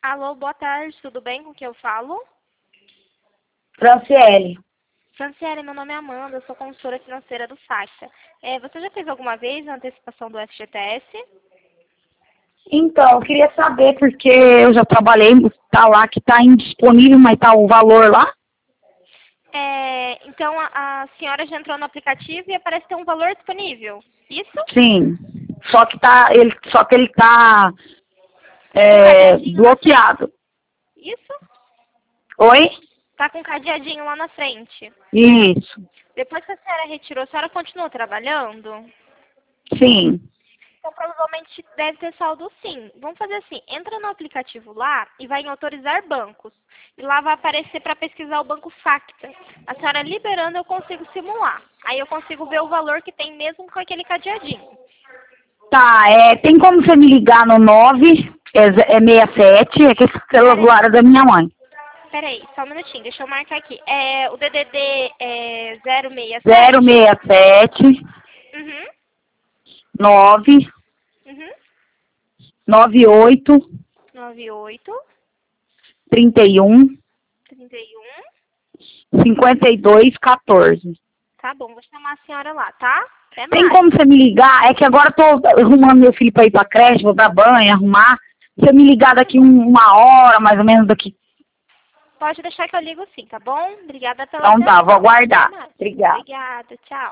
Alô, boa tarde, tudo bem? Com quem eu falo? Franciele. Franciele, meu nome é Amanda, eu sou consultora financeira do Saxa. Você já fez alguma vez a antecipação do FGTS? Então, eu queria saber, porque eu já trabalhei, tá lá que tá indisponível, mas tá o valor lá? Então a senhora já entrou no aplicativo e aparece ter um valor disponível. Isso? Sim. Só que ele tá Um cadeadinho na frente. bloqueado. Isso? Oi? Tá com um cadeadinho lá na frente. Isso. Depois que a senhora retirou, a senhora continua trabalhando? Sim. Então, provavelmente deve ter saldo sim. Vamos fazer assim, entra no aplicativo lá e vai em autorizar bancos. E lá vai aparecer para pesquisar o banco Facta. A senhora liberando, eu consigo simular. Aí eu consigo ver o valor que tem mesmo com aquele cadeadinho. Tá, tem como você me ligar no 67, é que esse celular é da minha mãe. Peraí, só um minutinho, deixa eu marcar aqui. O DDD é 067? 067 Uhum, 9 uhum. 98 98, 31 31. 52 14. Tá bom, vou chamar a senhora lá, tá? Até Tem mais. como você me ligar? É que agora eu tô arrumando meu filho pra ir pra creche, vou dar banho, arrumar. Se você me ligar daqui uma hora, mais ou menos daqui. Pode deixar que eu ligo sim, tá bom? Obrigada pela Então tá, vou atenção. Até aguardar. mais. Obrigada. Obrigada, tchau.